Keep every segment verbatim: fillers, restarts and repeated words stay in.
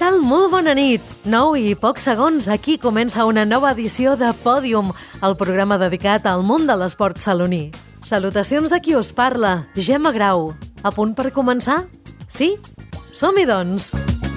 tal? Molt bona nit! Nou i pocs segons, aquí comença una nova edició de Pòdium, el programa dedicat al món de l'esport saloní. Salutacions de qui us parla, Gemma Grau. A punt per començar? Sí? Som-hi, doncs!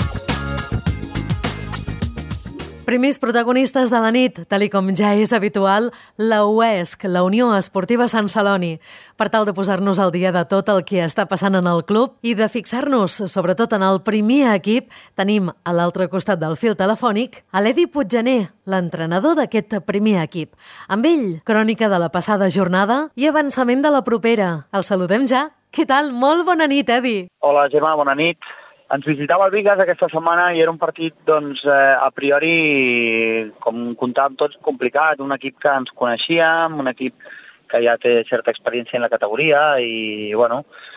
Primers protagonistes de la nit, tal com ja és habitual, la U E S C, la Unió Esportiva Sant Celoni, per tal de posar-nos al dia de tot el que està passant en el club i de fixar-nos, sobretot en el primer equip, tenim a l'altre costat del fil telefònic a l'Edi Puiggener, l'entrenador d'aquest primer equip. Amb ell, crònica de la passada jornada i avançament de la propera. El saludem ja. Què tal? Molt bona nit, Edi. Hola, Gemma, bona nit. Ens visitava el Vigas aquesta setmana i era un partit, doncs, eh, a priori, com comptàvem tots, complicat. Un equip que ens coneixíem, un equip que ja té certa experiència en la categoria i, bueno,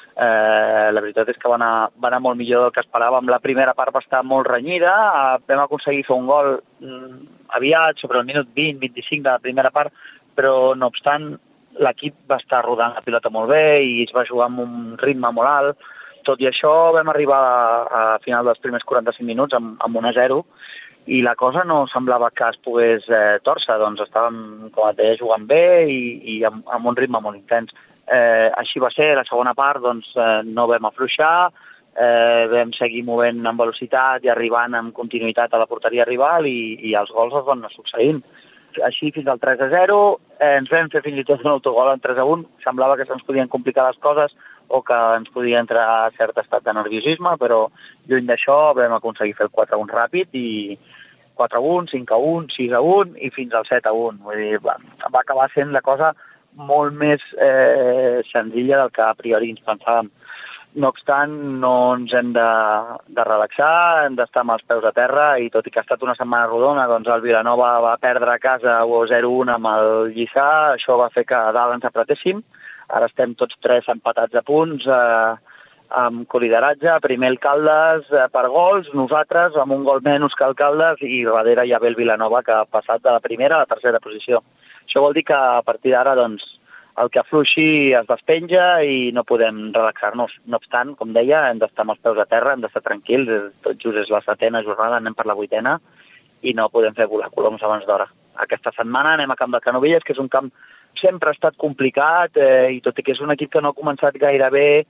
eh, la veritat és que va anar, va anar molt millor del que esperàvem. La primera part va estar molt renyida, eh, vam aconseguir fer un gol mm, aviat, sobre el minut vint vint-i-cinc de la primera part, però, no obstant, l'equip va estar rodant la pilota molt bé i es va jugar amb un ritme molt alt. Tot i això vam arribar a, a final dels primers quaranta-cinc minuts amb, amb un a zero i la cosa no semblava que es pogués eh, tòrcer, doncs estàvem, com et deia, jugant bé i, i amb, amb un ritme molt intens. Eh, així va ser, la segona part doncs, eh, no vam afluixar, eh, vam seguir movent amb velocitat i arribant amb continuïtat a la porteria rival i, i els gols es van anar succeint. Així fins al tres a zero, eh, ens vam fer fins i tot un autogol en tres a un, semblava que se'ns podien complicar les coses o que ens podia entrar a cert estat de nerviosisme, però lluny d'això vam aconseguir fer el quatre a un ràpid i quatre a un, cinc a un, sis a un i fins al set a un. Vull dir, va, va acabar sent la cosa molt més eh, senzilla del que a priori ens pensàvem. No obstant, no ens hem de, de relaxar, hem d'estar amb els peus a terra i tot i que ha estat una setmana rodona, doncs el Vilanova va perdre a casa zero a un amb el Lliçà, això va fer que a dalt ens apretéssim. Ara estem tots tres empatats a punts, eh, amb colideratge, primer el Caldes eh, per gols, nosaltres amb un gol menys que el Caldes i darrere ja ve el Vilanova que ha passat de la primera a la tercera posició. Això vol dir que a partir d'ara doncs, el que afluixi es despenja i no podem relaxar-nos. No obstant, com deia, hem d'estar amb els peus a terra, hem d'estar tranquils, tot just és la setena jornada, anem per la vuitena i no podem fer volar coloms abans d'hora. Aquesta setmana anem a Camp de Canovelles, que és un camp sempre ha estat complicat eh, i tot i que és un equip que no ha començat gaire bé,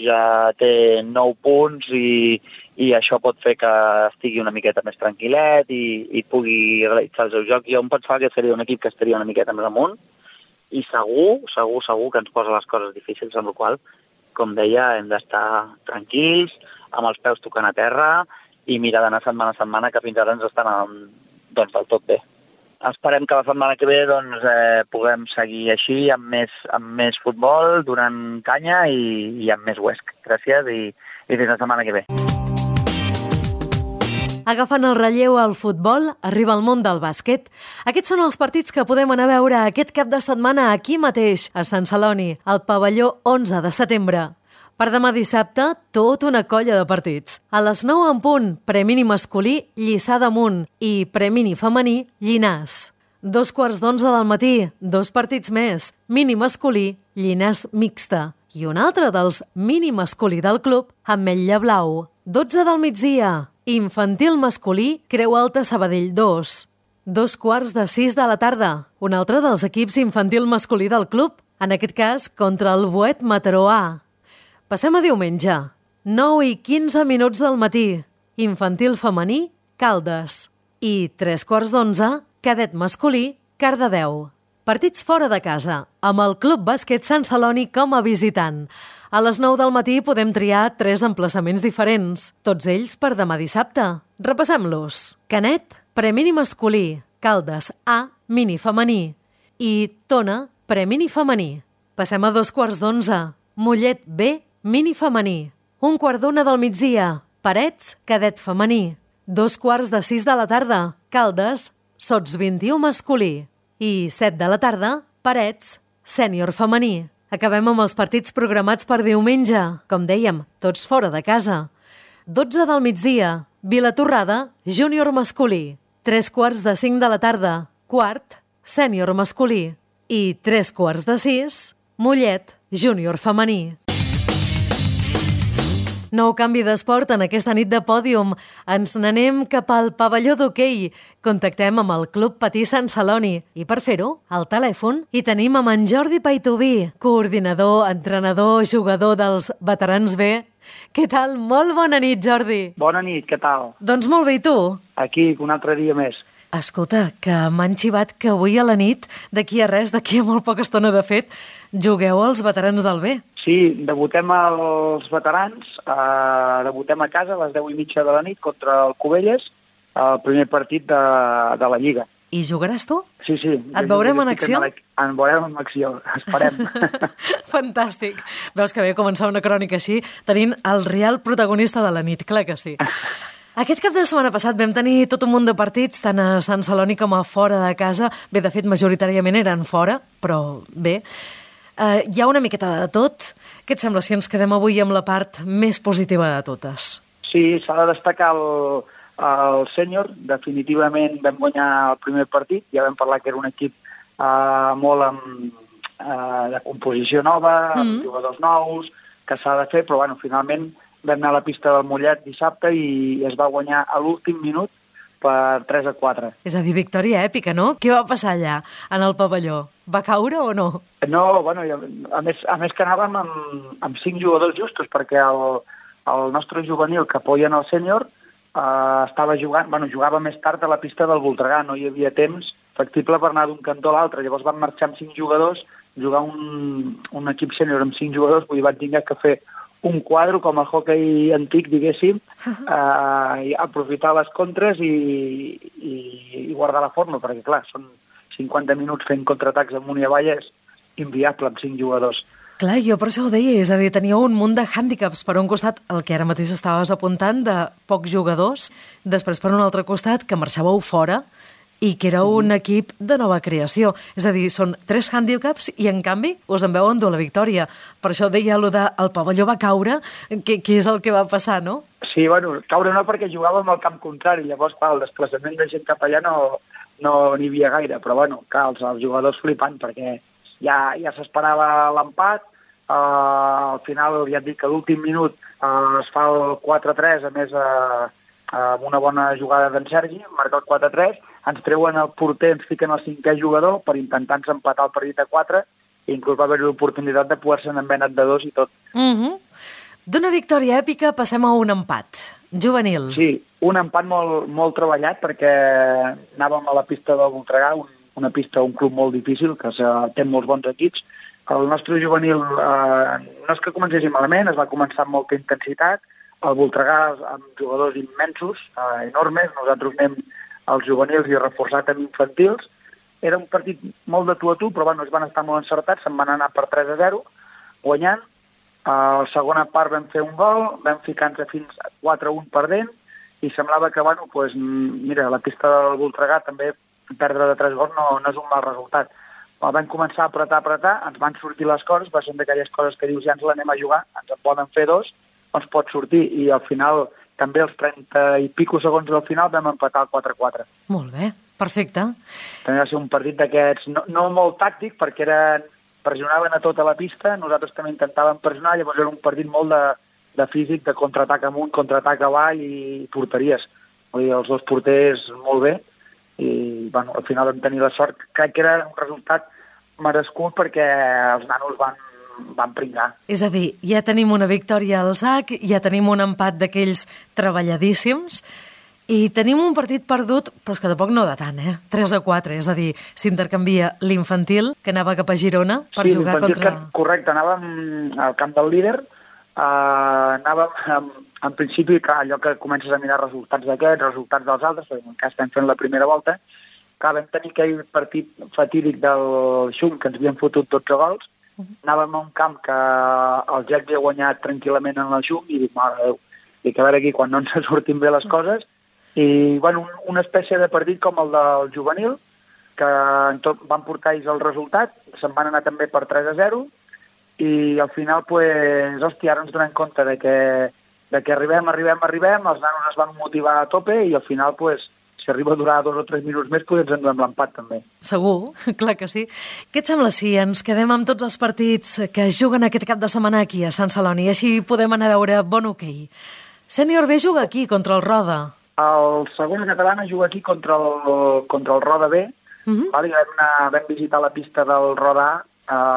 ja té nou punts i, i això pot fer que estigui una miqueta més tranquil·let i, i pugui realitzar el seu joc. Jo em pensava que seria un equip que estaria una miqueta més amunt i segur, segur, segur que ens posa les coses difícils, amb la qual cosa, com deia, hem d'estar tranquils, amb els peus tocant a terra i mirar d'anar setmana a setmana que fins ara ens estan doncs, del tot bé. Esperem que la setmana que ve doncs, eh, puguem seguir així amb més, amb més futbol, donant canya i, i amb més U E S C. Gràcies i, i fins la setmana que ve. Agafant el relleu al futbol, arriba el món del bàsquet. Aquests són els partits que podem anar a veure aquest cap de setmana aquí mateix, a Sant Celoni, al pavelló onze de setembre. Per demà dissabte, tot una colla de partits. A les nou en punt, premini masculí, Lliçà d'Amunt i premini femení, Llinàs. Dos quarts d'onze del matí, dos partits més, mini masculí, Llinàs mixta. I un altre dels mini masculí del club, Ametlla Blau. dotze del migdia, infantil masculí, Creu Alta Sabadell dos. Dos quarts de sis de la tarda, un altre dels equips infantil masculí del club, en aquest cas contra el Boet Mataró A. Passem a diumenge, nou i quinze minuts del matí, infantil femení, Caldes. I tres quarts d'onze, cadet masculí, Cardedeu. Partits fora de casa, amb el Club Bàsquet Sant Celoni com a visitant. A les nou del matí podem triar tres emplaçaments diferents, tots ells per demà dissabte. Repassem-los. Canet, premini masculí, Caldes A, mini femení. I Tona, premini femení. Passem a dos quarts d'onze, Mollet B, mini femení. Un quart d'una del migdia, Parets, cadet femení. Dos quarts de sis de la tarda, Caldes, Sots vint-i-u masculí. I set de la tarda, Parets, sènior femení. Acabem amb els partits programats per diumenge, com dèiem, tots fora de casa. dotze del migdia, Vilatorrada, júnior masculí. Tres quarts de cinc de la tarda, quart, sènior masculí. I tres quarts de sis, Mollet, júnior femení. Nou canvi d'esport en aquesta nit de pòdium. Ens n'anem cap al pavelló d'hoquei. Contactem amb el Club Patí Sant Celoni i per fer-ho, al telèfon, hi tenim amb en Jordi Paitubí, coordinador, entrenador, jugador dels veterans B. Què tal? Molt bona nit, Jordi. Bona nit, què tal? Doncs molt bé, i tu? Aquí, un altre dia més. Escolta, que m'han xivat que avui a la nit, d'aquí a res, d'aquí a molt poca estona de fet, jugueu als veterans del B. Sí, debutem als veterans, eh, debutem a casa a les deu i mitja de la nit contra el Cubelles, el primer partit de, de la Lliga. I jugaràs tu? Sí, sí. Et veurem en acció? En veurem en acció, esperem. Fantàstic. Veus que bé començar una crònica així, tenint el real protagonista de la nit, clar que sí. Aquest cap de setmana passat vam tenir tot un munt de partits, tant a Sant Celoni com a fora de casa. Bé, de fet, majoritàriament eren fora, però bé. Uh, hi ha una miqueta de tot. Què et sembla si ens quedem avui amb la part més positiva de totes? Sí, s'ha de destacar el, el sènior. Definitivament vam guanyar el primer partit. Ja vam parlar que era un equip uh, molt amb, uh, de composició nova, mm. amb jugadors nous, que s'ha de fer, però bueno, finalment vam anar a la pista del Mollet dissabte i es va guanyar a l'últim minut per tres a quatre. És a dir, victòria èpica, no? Què va passar allà, en el pavelló? Va caure o no? No, bueno, a més, a més que anàvem amb, amb cinc jugadors justos, perquè el, el nostre juvenil que apoyen el sènior eh, estava jugant, bueno, jugava més tard a la pista del Voltregà, no hi havia temps factible per anar d'un cantó a l'altre, llavors van marxar amb cinc jugadors, jugar un, un equip sènior amb cinc jugadors, vull dir, van tenir que fer un quadre com el hockey antic, diguéssim, uh, i aprofitar les contres i, i, i guardar la forma, perquè, clar, són cinquanta minuts fent contraatacs amunt i avall, és inviable amb cinc jugadors. Clar, jo per això ho deia, és a dir, teníeu un munt de hàndicaps. Per un costat, el que ara mateix estaves apuntant, de pocs jugadors, després per un altre costat, que marxàveu fora, i que era un equip de nova creació. És a dir, són tres hàndicaps i, en canvi, us en veu endur la victòria. Per això deia allò de el pavelló va caure, què, què és el que va passar, no? Sí, bueno, caure no, perquè jugàvem al camp contrari, llavors, clar, el desplaçament de gent cap allà no no n'hi havia gaire, però, bueno, clar, els, els jugadors flipant, perquè ja, ja s'esperava l'empat, uh, al final, ja et dic que a l'últim minut uh, es fa el quatre a tres, a més, uh, amb una bona jugada d'en Sergi, marca el quatre a tres, ens treuen el porter, ens fiquen el cinquè jugador per intentar-nos empatar el partit a quatre, i inclús va haver l'oportunitat de poder-se en envenat de dos i tot. Mm-hmm. D'una victòria èpica passem a un empat juvenil. Sí, un empat molt, molt treballat, perquè anàvem a la pista del Voltregà, un, una pista, un club molt difícil, que té molts bons equips. El nostre juvenil eh, no és que comencéssim malament, es va començar amb molta intensitat, el Voltregà amb jugadors immensos, eh, enormes, nosaltres anem als juvenils i reforçat amb infantils. Era un partit molt de tu a tu, però bueno, es van estar molt encertats, se'n van anar per tres a zero, guanyant. A la segona part vam fer un gol, vam ficar-nos fins a quatre a un perdent, i semblava que, bueno, pues, mira, a la pista del Voltregà també perdre de tres gols no, no és un mal resultat. Però vam començar a apretar, apretar, ens van sortir les coses, va ser d'aquelles coses que dius, ja ens l'anem a jugar, ens en poden fer dos, ens pot sortir, i al final també els trenta i pico segons del final vam empatar el quatre a quatre. Molt bé, perfecte. També va ser un partit d'aquests, no, no molt tàctic, perquè eren, pressionaven a tota la pista, nosaltres també intentàvem pressionar, llavors era un partit molt de, de físic, de contraatac amunt, contraatac avall i porteries. Vull dir, els dos porters molt bé, i bueno, al final vam tenir la sort. Crec que era un resultat merescut perquè els nanos van van pringar. És a dir, ja tenim una victòria al sac, ja tenim un empat d'aquells treballadíssims i tenim un partit perdut, però és que tampoc no de tant, eh? tres a quatre, és a dir, s'intercanvia l'infantil, que anava cap a Girona per sí, jugar contra... Que, correcte, anàvem al camp del líder, uh, anàvem, en, en principi, clar, allò que comences a mirar resultats d'aquests, resultats dels altres, perquè en cas estem fent la primera volta, clar, vam tenir aquell partit fatídic del Xum, que ens havien fotut dotze gols, anàvem a un camp que el Jack havia guanyat tranquil·lament en el Xum i dic, mare de Déu, dic, a veure aquí quan no ens sortim bé les coses, i bueno, un, una espècie de partit com el del juvenil, que en tot van portar ells el resultat, se'n van anar també per tres a zero, i al final, pues, hòstia, ara ens donem compte de que, de que arribem, arribem, arribem, els nanos es van motivar a tope i al final, pues, si arriba a durar dos o tres minuts més, potser ens enduem l'empat també. Segur, clar que sí. Què et sembla si ens quedem amb tots els partits que es juguen aquest cap de setmana aquí a Sant Celoni i així podem anar a veure bon hoquei? Sènior B juga aquí contra el Roda. El segon catalana juga aquí contra el, contra el Roda B. Uh-huh. Vale, vam, anar, vam visitar la pista del Roda A,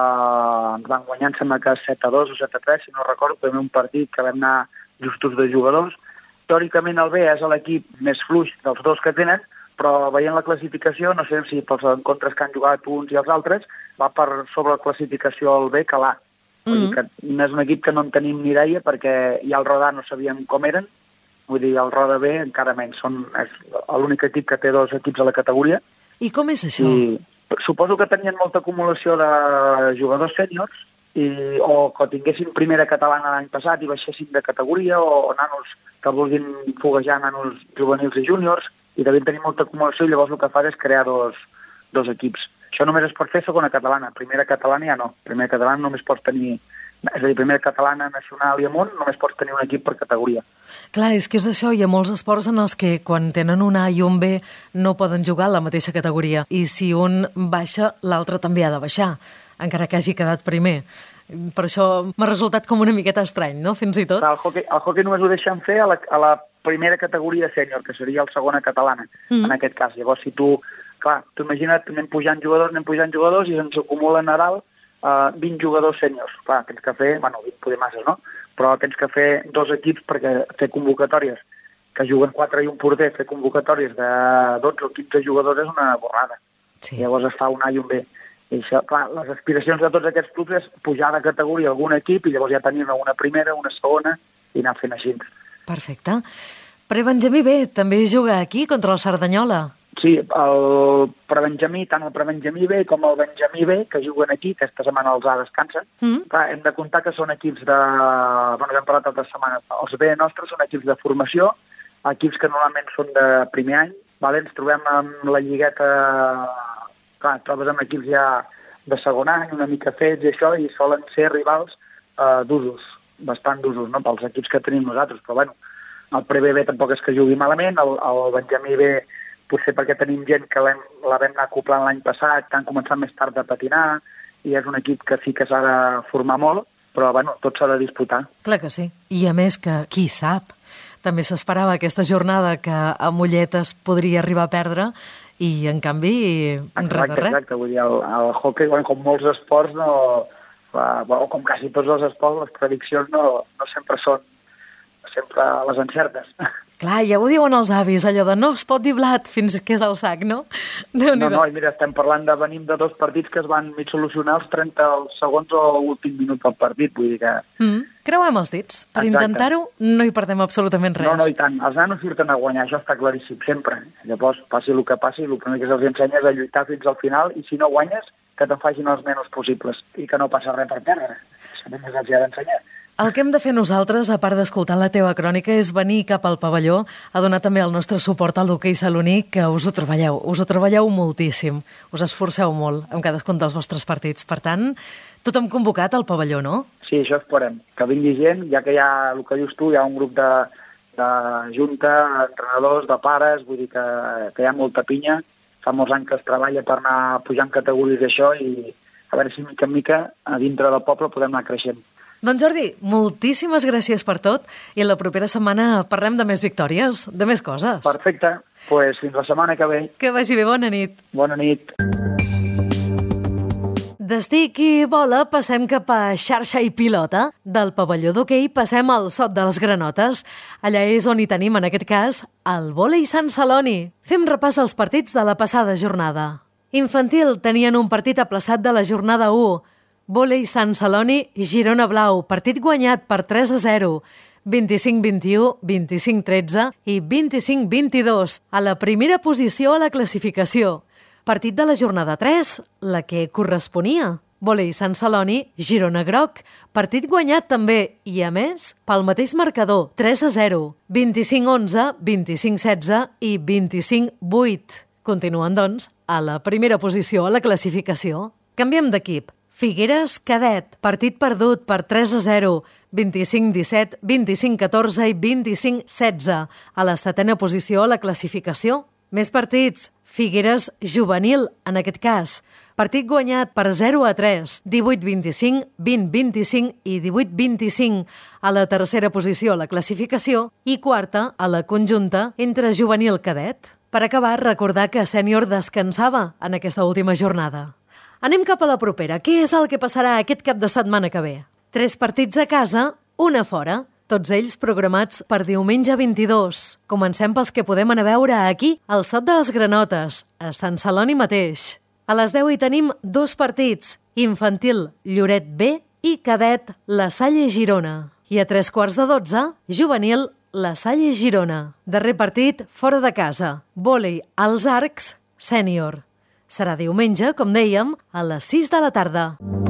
eh, ens van guanyar, em sembla que set a dos o set a tres, si no recordo, també un partit que vam anar justos de jugadors. Teòricament el B és l'equip més fluix dels dos que tenen, però veient la classificació, no sé si pels encontres que han jugat uns i els altres, va per sobre la classificació el B que l'A. Vull mm. dir que no és un equip que no en tenim ni idea, perquè ja el Roda no sabíem com eren, vull dir, el Roda B encara menys, són, és l'únic equip que té dos equips a la categoria. I com és això? I suposo que tenien molta acumulació de jugadors sèniors, i, o que tinguessin primera catalana l'any passat i baixessin de categoria, o, o nanos que vulguin foguejar nanos juvenils i júniors, i devien tenir molta acumulació, i llavors el que fa és crear dos, dos equips. Això només es pot fer segona catalana, primera catalana ja no. Primera catalana només pots tenir, és a dir, primera catalana nacional i amunt, només pots tenir un equip per categoria. Clar, és que és això, hi ha molts esports en els que quan tenen un A i un B no poden jugar a la mateixa categoria, i si un baixa, l'altre també ha de baixar, encara que hagi quedat primer. Per això m'ha resultat com una miqueta estrany, no?, fins i tot. El hockey, el hockey només ho deixen fer a la, a la primera categoria sènior, que seria el segona catalana, mm. en aquest cas. Llavors, si tu, clar, tu imagina't, anem pujant jugadors, anem pujant jugadors, i ens acumulen a dalt uh, vint jugadors sèniors. Clar, tens que fer, bueno, vint poder masses, no?, però tens que fer dos equips perquè fer convocatòries, que juguen quatre i un porter, fer convocatòries de dotze o quinze jugadors és una borrada. Sí. Llavors es fa un A i un B. I això, clar, les aspiracions de tots aquests clubs és pujar de categoria a algun equip i llavors ja tenir una primera, una segona i anar fent així. Perfecte. Pre-Benjamí B també juga aquí contra el Cerdanyola. Sí, el Pre-Benjamí, tant el Pre-Benjamí B com el Benjamí B, que juguen aquí, aquesta setmana els A descansen. Mm. Clar, hem de comptar que són equips de... Bueno, hem parlat altres setmanes. Els B nostres són equips de formació, equips que normalment són de primer any. Vale? Ens trobem amb la lligueta... Clar, trobes amb equips ja de segon any, una mica fets i això, i solen ser rivals eh, d'usos, bastant d'usos, no?, pels equips que tenim nosaltres. Però, bueno, el Pre-B B tampoc és que jugui malament, el, el Benjamí B potser perquè tenim gent que la vam anar acoplant l'any passat, que han començat més tard a patinar, i és un equip que sí que s'ha de formar molt, però, bueno, tot s'ha de disputar. Clar que sí. I a més que, qui sap, també s'esperava aquesta jornada que a Mollet es podria arribar a perdre, i, en canvi, res de res. Exacte, vull dir, el, el hockey, bueno, com molts esports, no, la, bueno, com quasi tots els esports, les prediccions no, no sempre són, sempre les encertes. Clar, ja ho diuen els avis, allò de no es pot dir blat fins que és al sac, no? No, no, i mira, estem parlant de venim de dos partits que es van mig solucionar els trenta segons o últim minut del partit, vull dir que... Mm. Creuem els dits. Per Exacte. Intentar-ho no hi perdem absolutament res. No, no, i tant. Els nanos surten a guanyar, això està claríssim, sempre. Llavors, passi el que passi, el primer que se'ls ensenya és a lluitar fins al final, i si no guanyes, que te'n facin els menys possibles. I que no passa res per perdre. Això només els hi ha d'ensenyar. El que hem de fer nosaltres, a part d'escoltar la teva crònica, és venir cap al pavelló a donar també el nostre suport a l'hoquei saloní, que us ho treballeu, us ho treballeu moltíssim, us esforceu molt amb cadascun dels vostres partits. Per tant, tothom convocat al pavelló, no? Sí, això esperem, que vingui gent, ja que hi ha, el que dius tu, hi ha un grup de, de junta, entrenadors, de pares, vull dir que, que hi ha molta pinya, fa molts anys que es treballa per anar pujant categories d'això i a veure si mica en mica a dintre del poble podem anar creixent. Doncs Jordi, moltíssimes gràcies per tot i la propera setmana parlem de més victòries, de més coses. Perfecte, doncs pues fins la setmana que ve. Que vagi bé, bona nit. Bona nit. D'estic i bola passem cap a xarxa i pilota. Del pavelló d'hoquei passem al Sot de les Granotes. Allà és on hi tenim, en aquest cas, el vòlei Sant Celoni. Fem repàs als partits de la passada jornada. Infantil tenien un partit aplaçat de la jornada u. Vòlei Sant Celoni i Girona Blau, partit guanyat per tres a zero, vint-i-cinc vint-i-u, vint-i-cinc tretze i vint-i-cinc vint-i-dos, a la primera posició a la classificació. Partit de la jornada tres, la que corresponia. Vòlei Sant Celoni, Girona Groc, partit guanyat també i, a més, pel mateix marcador, tres a zero, vint-i-cinc onze, vint-i-cinc setze i vint-i-cinc vuit. Continuen, doncs, a la primera posició a la classificació. Canviem d'equip. Figueres Cadet, partit perdut per tres a zero, vint-i-cinc disset, vint-i-cinc catorze i vint-i-cinc setze, a la setena posició a la classificació. Més partits. Figueres juvenil, en aquest cas. Partit guanyat per zero a tres, divuit vint-i-cinc, vint vint-i-cinc i divuit vint-i-cinc a la tercera posició a la classificació i quarta a la conjunta entre juvenil cadet. Per acabar, recordar que sènior descansava en aquesta última jornada. Anem cap a la propera. Què és el que passarà aquest cap de setmana que ve? Tres partits a casa, un a fora. Tots ells programats per diumenge vint-i-dos. Comencem pels que podem anar a veure aquí, al Sot de les Granotes, a Sant Celoni mateix. A les deu hi tenim dos partits, infantil Lloret B i cadet La Salle Girona. I a tres quarts de dotze, juvenil La Salle Girona. Darrer partit fora de casa, vòlei als Arcs, sènior. Serà diumenge, com dèiem, a les sis de la tarda.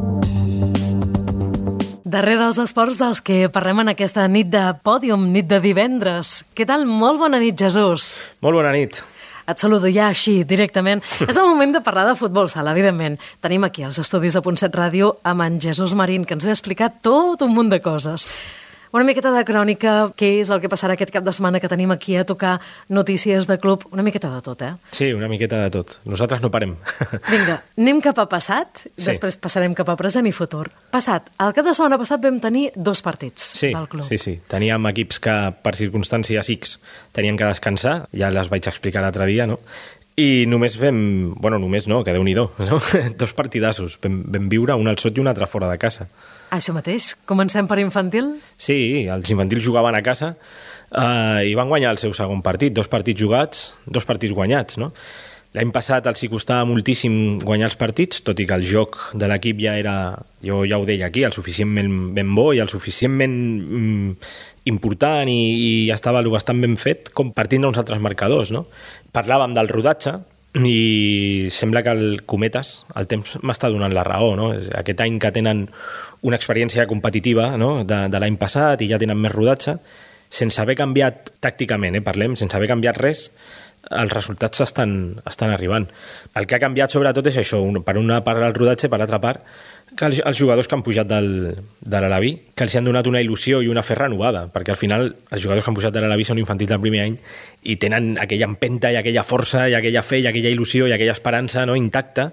Darrer dels esports dels que parlem en aquesta nit de pòdium, nit de divendres. Què tal? Molt bona nit, Jesús. Molt bona nit. Et saludo ja així, directament. És el moment de parlar de futbol sala, evidentment. Tenim aquí als estudis de Punt set Ràdio amb en Jesús Marín, que ens ha explicat tot un munt de coses. Una miqueta de crònica, què és el que passarà aquest cap de setmana que tenim aquí a tocar notícies de club, una miqueta de tot, eh? Sí, una miqueta de tot. Nosaltres no parem. Vinga, anem cap a passat, sí. Després passarem cap a present i futur. Passat, el cap de setmana passat vam tenir dos partits sí, del club. Sí, sí, teníem equips que per circumstàncies X tenien que descansar, ja les vaig explicar l'altre dia, no? I només vam... Bueno, només no, que Déu-n'hi-do, no? Dos partidassos. Vam, vam viure un al Sot i un altre fora de casa. Això mateix. Comencem per infantil? Sí, els infantils jugaven a casa eh, i van guanyar el seu segon partit. Dos partits jugats, dos partits guanyats, no? L'any passat els hi costava moltíssim guanyar els partits, tot i que el joc de l'equip ja era, jo ja ho deia aquí, el suficientment ben bo i el suficientment mm, important i, i estava bastant ben fet com per tindre uns altres marcadors, no? Parlàvem del rodatge i sembla que el Cometes, el temps m'està donant la raó, no? Aquest any que tenen una experiència competitiva, no? de, de l'any passat i ja tenen més rodatge, sense haver canviat tàcticament, eh, parlem, sense haver canviat res, els resultats estan, estan arribant. El que ha canviat sobretot és això, un, per una part el rodatge, per l'altra part, que els, els jugadors que han pujat del, de l'Alaví, que els han donat una il·lusió i una fe renovada, perquè al final els jugadors que han pujat de l'Alaví són infantils del primer any i tenen aquella empenta i aquella força i aquella fe i aquella il·lusió i aquella esperança, no, intacta,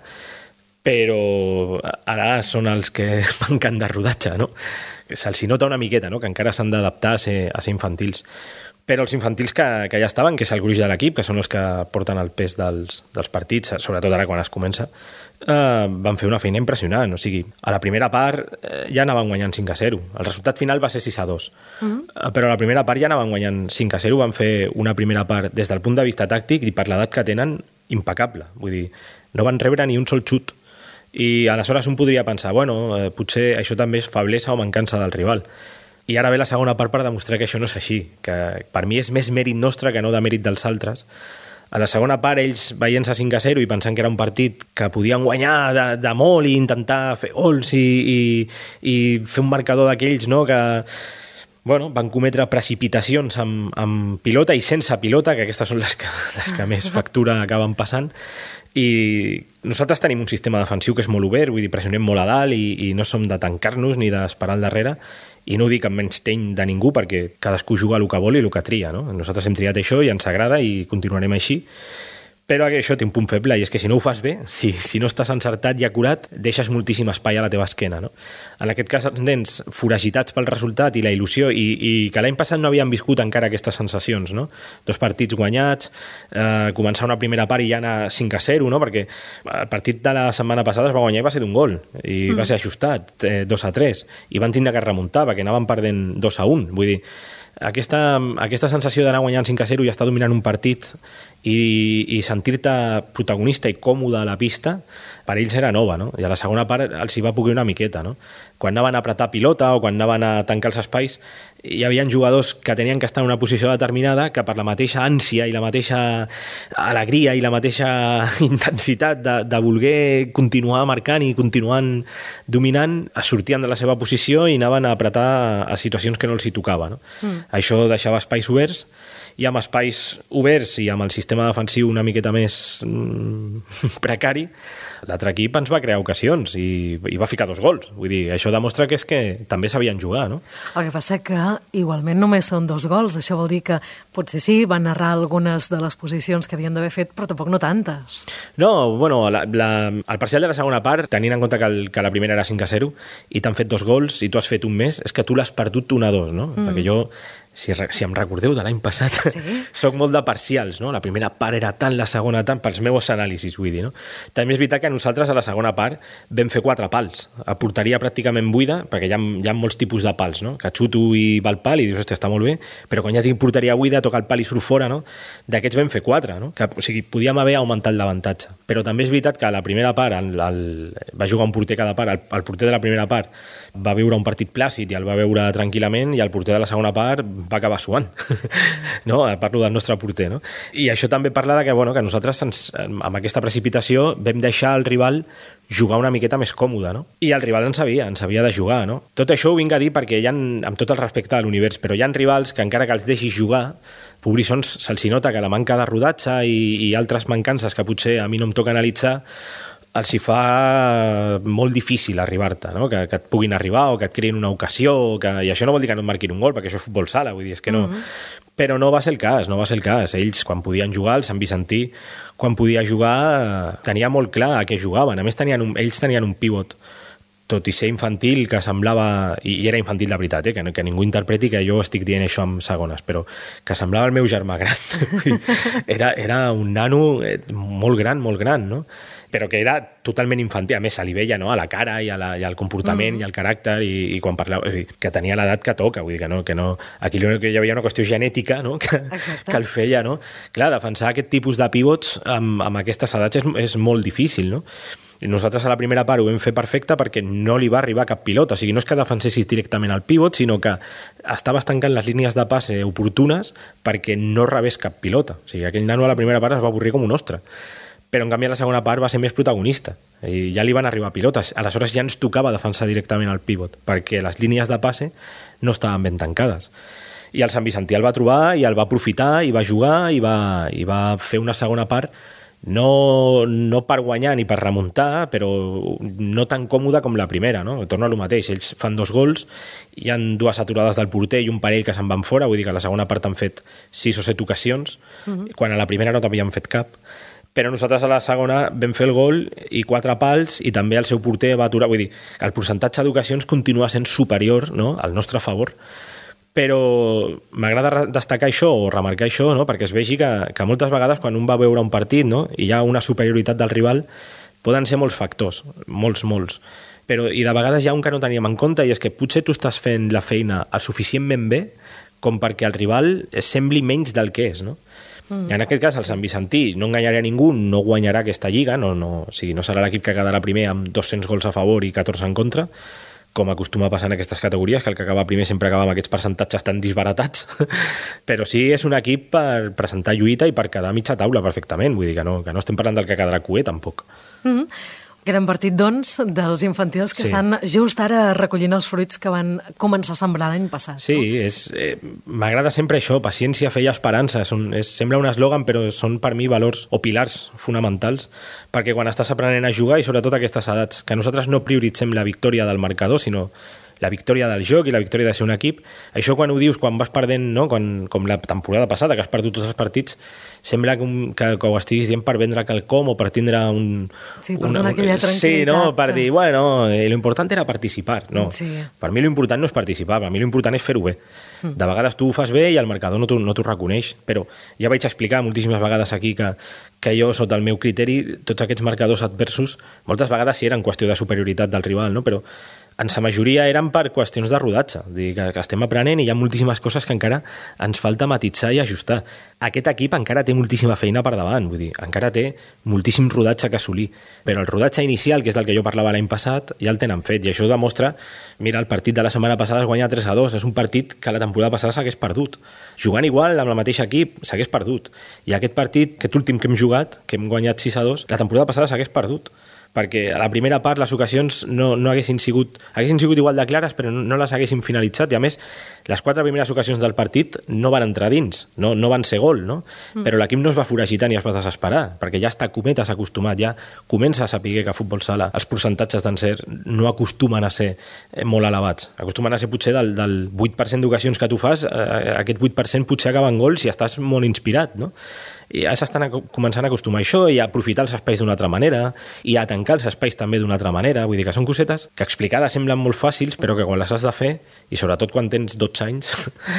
però ara són els que manquen de rodatge, no? Se'ls nota una miqueta, no? Que encara s'han d'adaptar a ser, a ser infantils. Però els infantils que, que ja estaven, que és el gruix de l'equip, que són els que porten el pes dels, dels partits, sobretot ara quan es comença, eh, van fer una feina impressionant. O sigui, a la primera part eh, ja anaven guanyant cinc a zero. El resultat final va ser sis a dos. Uh-huh. Eh, però a la primera part ja anaven guanyant cinc a zero. Van fer una primera part des del punt de vista tàctic i per l'edat que tenen, impecable. Vull dir, no van rebre ni un sol xut. I aleshores un podria pensar, bueno, eh, potser això també és feblesa o mancança del rival. I ara ve la segona part per demostrar que això no és així, que per mi és més mèrit nostre que no de mèrit dels altres. A la segona part, ells veient-se cinc a zero i pensant que era un partit que podien guanyar de, de molt i intentar fer gols i, i, i fer un marcador d'aquells, no?, que bueno, van cometre precipitacions amb, amb pilota i sense pilota, que aquestes són les que, les que més factura acaben passant. I nosaltres tenim un sistema defensiu que és molt obert, vull dir, pressionem molt a dalt i, i no som de tancar-nos ni d'esperar al darrere, i no ho dic amb menys teny de ningú perquè cadascú juga el que vol i el que tria, no? Nosaltres hem triat això i ens agrada i continuarem així, però això té un punt feble i és que si no ho fas bé, si, si no estàs encertat i acurat, deixes moltíssim espai a la teva esquena, no? En aquest cas els nens foragitats pel resultat i la il·lusió i, i que l'any passat no havien viscut encara aquestes sensacions, no? Dos partits guanyats, eh, començar una primera part i ja anar cinc a zero, no? Perquè el partit de la setmana passada es va guanyar i va ser d'un gol i mm. va ser ajustat, eh, dos a tres, i van tindre que remuntar perquè anaven perdent dos a un, vull dir, aquesta, aquesta sensació d'anar guanyant cinc a zero i estar dominant un partit i, i sentir-te protagonista i còmode a la pista, per ells era nova, no? I a la segona part els hi va poder una miqueta, no? Quan anaven a apretar pilota o quan anaven a tancar els espais, hi havia jugadors que tenien que estar en una posició determinada que per la mateixa ànsia i la mateixa alegria i la mateixa intensitat de, de voler continuar marcant i continuant dominant, es sortien de la seva posició i anaven a apretar a situacions que no els hi tocava, no? Mm. Això deixava espais oberts, i amb espais oberts i amb el sistema defensiu una miqueta més mm, precari, l'altre equip ens va crear ocasions i, i va ficar dos gols. Vull dir, això demostra que és que també sabien jugar, no? El que passa que clar, igualment només són dos gols. Això vol dir que potser sí, van errar algunes de les posicions que havien d'haver fet, però tampoc no tantes. No, bueno, la, la, el parcial de la segona part, tenint en compte que, el, que la primera era cinc a zero i t'han fet dos gols i tu has fet un més, és que tu l'has perdut un a dos, no? Mm. Perquè jo, si, si em recordeu de l'any passat, sí? Soc molt de parcials, no? La primera part era tant, la segona tant, pels meus anàlisis, vull dir, no? També és veritat que nosaltres a la segona part vam fer quatre pals, a porteria pràcticament buida, perquè hi ha, hi ha molts tipus de pals, no? Que xuto i va al pal i dius, hòstia, està molt bé, però quan ja tinc porteria buida, toca el pal i surt fora, no? D'aquests vam fer quatre, no? Que, o sigui, podíem haver augmentat l'avantatge. Però també és veritat que a la primera part el, el, va jugar un porter cada part, el, el porter de la primera part va viure un partit plàcid i el va veure tranquil·lament i el porter de la segona part va acabar suant. No? Parlo del nostre porter. No? I això també parla de que, bueno, que nosaltres ens, amb aquesta precipitació vam deixar el rival jugar una miqueta més còmode, no? I el rival en sabia, en sabia de jugar, no? Tot això ho vinc a dir perquè hi ha, amb tot el respecte a l'univers, però hi ha rivals que encara que els deixis jugar, pobrissons, se'ls nota que la manca de rodatge i, i altres mancances que potser a mi no em toca analitzar els hi fa molt difícil arribar-te, no? que, que et puguin arribar o que et creïn una ocasió, o que, i això no vol dir que no et marquin un gol, perquè això és futbol sala, vull dir, és que no. Mm-hmm. Però no va ser el cas, no va ser el cas. Ells, quan podien jugar, el Sant Vicentí, quan podia jugar, tenia molt clar a què jugaven. A més, tenien un, ells tenien un pivot, tot i ser infantil, que semblava, i era infantil de veritat, eh? que, que ningú interpreti que jo estic dient això amb segones, però que semblava el meu germà gran. era, era un nano molt gran, molt gran, no? Però que era totalment infantil. A més, se li veia, no?, a la cara i, a la, i al comportament mm. i al caràcter, i, i quan parlava... És dir, que tenia l'edat que toca, vull dir que no... Que no aquí hi havia una qüestió genètica, no?, que, que el feia, no? Clar, defensar aquest tipus de pivots amb, amb aquestes edats és, és molt difícil, no? I nosaltres a la primera part ho vam fer perfecte perquè no li va arribar cap pilota. O sigui, no és que defensessis directament al pivot, sinó que estaves tancant les línies de passe oportunes perquè no rebés cap pilota. O sigui, aquell nano a la primera part es va avorrir com un ostre. Però en canvi a la segona part va ser més protagonista i ja li van arribar pilotes. Aleshores ja ens tocava defensar directament al pivot perquè les línies de passe no estaven ben tancades. I el Sant Vicentí el va trobar i el va aprofitar i va jugar i va, i va fer una segona part no, no per guanyar ni per remuntar, però no tan còmoda com la primera, no? Torno a lo mateix, ells fan dos gols, hi ha dues aturades del porter i un parell que se'n van fora, vull dir que a la segona part han fet sis o set ocasions, mm-hmm. quan a la primera no t'havien fet cap. Però nosaltres a la segona vam fer el gol i quatre pals i també el seu porter va aturar. Vull dir, el percentatge d'ocasions continua sent superior, no?, al nostre favor. Però m'agrada destacar això o remarcar això, no?, perquè es vegi que, que moltes vegades quan un va veure un partit, no?, i hi ha una superioritat del rival, poden ser molts factors, molts, molts. Però, i de vegades hi ha un que no teníem en compte i és que potser tu estàs fent la feina el suficientment bé com perquè el rival sembli menys del que és, no? Mm. En aquest cas, el Sant Vicentí no enganyarà a ningú, no guanyarà aquesta lliga, no, no, o sigui, no serà l'equip que quedarà primer amb dos-cents gols a favor i catorze en contra, com acostuma a passar en aquestes categories, que el que acaba primer sempre acaba amb aquests percentatges tan disbaratats. Però sí, és un equip per presentar lluita i per quedar a mitja taula perfectament, vull dir que no, que no estem parlant del que quedarà cuer, tampoc. Mm-hmm. Gran partit, doncs, dels infantils que sí. estan just ara recollint els fruits que van començar a sembrar l'any passat. Sí, no? és, eh, m'agrada sempre això, paciència, fe i esperança. Són, és, sembla un eslògan, però són per mi valors o pilars fonamentals, perquè quan estàs aprenent a jugar, i sobretot a aquestes edats, que nosaltres no prioritzem la victòria del marcador, sinó la victòria del joc i la victòria de ser un equip, això quan ho dius, quan vas perdent, no? quan, com la temporada passada, que has perdut tots els partits, sembla que, que, que ho estiguis dient per vendre quelcom o per tindre un... Sí, per donar aquella tranquil·litat. Sí, no? Per dir, bueno, eh, l'important era participar. No, sí. Per mi l'important no és participar, per mi l'important és fer-ho bé. Mm. De vegades tu ho fas bé i el marcador no t'ho no t'ho reconeix, però ja vaig explicar moltíssimes vegades aquí que, que jo, sota el meu criteri, tots aquests marcadors adversos, moltes vegades sí eren qüestió de superioritat del rival, no? Però en sa majoria eren per qüestions de rodatge, dir que, que estem aprenent i hi ha moltíssimes coses que encara ens falta matitzar i ajustar. Aquest equip encara té moltíssima feina per davant, vull dir, encara té moltíssim rodatge que assolir, però el rodatge inicial, que és del que jo parlava l'any passat, ja el tenen fet, i això demostra, mira, el partit de la setmana passada es guanya tres a dos, és un partit que la temporada passada s'hagués perdut. Jugant igual, amb el mateix equip, s'hagués perdut. I aquest partit, aquest últim que hem jugat, que hem guanyat sis a dos, la temporada passada s'hagués perdut. perquè a la primera part les ocasions no, no haguessin sigut haguessin sigut igual de clares, però no, no les haguessin finalitzat, i a més les quatre primeres ocasions del partit no van entrar dins, no, no van ser gol, no? Mm. Però l'equip no es va foragitar ni es va desesperar, perquè ja està cometes acostumat, ja comença a saber que a futbol sala els percentatges d'encert no acostumen a ser molt elevats, acostumen a ser potser del, del vuit per cent d'ocasions que tu fas, eh, aquest vuit per cent potser acaba en gols si estàs molt inspirat, no? I ja s'estan començant a acostumar a això i a aprofitar els espais d'una altra manera i a tancar els espais també d'una altra manera. Vull dir que són cosetes que explicades semblen molt fàcils, però que quan les has de fer, i sobretot quan tens dotze anys,